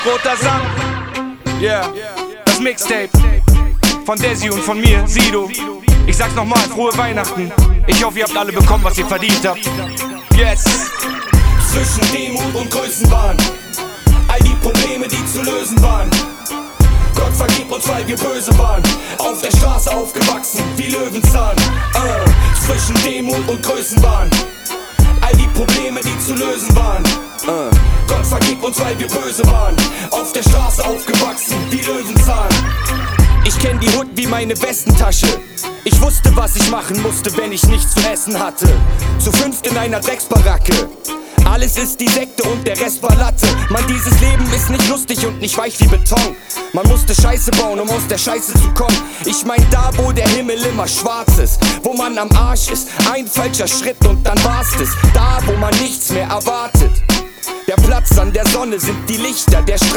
Roter Sand, yeah, das Mixtape von Desi und von mir, Sido. Ich sag's nochmal, frohe Weihnachten. Ich hoffe, ihr habt alle bekommen, was ihr verdient habt. Yes. Zwischen Demut und Größenwahn, all die Probleme, die zu lösen waren. Gott vergib uns, weil wir böse waren. Auf der Straße aufgewachsen, wie Löwenzahn. Zwischen Demut und Größenwahn, all die Probleme, die zu lösen waren. Gott vergib uns, weil wir böse waren. Auf der Straße aufgewachsen, wie Löwenzahn. Ich kenn die Hut wie meine Westentasche. Ich wusste, was ich machen musste, wenn ich nichts zu essen hatte. Zu fünft in einer Drecksbaracke. Alles ist die Sekte und der Rest war Latte. Mann, dieses Leben ist nicht lustig und nicht weich wie Beton. Man musste Scheiße bauen, um aus der Scheiße zu kommen. Ich mein da, wo der Himmel immer schwarz ist, wo man am Arsch ist. Ein falscher Schritt und dann war's das. Da, wo man nichts mehr erwartet. Der Platz an der Sonne sind die Lichter, der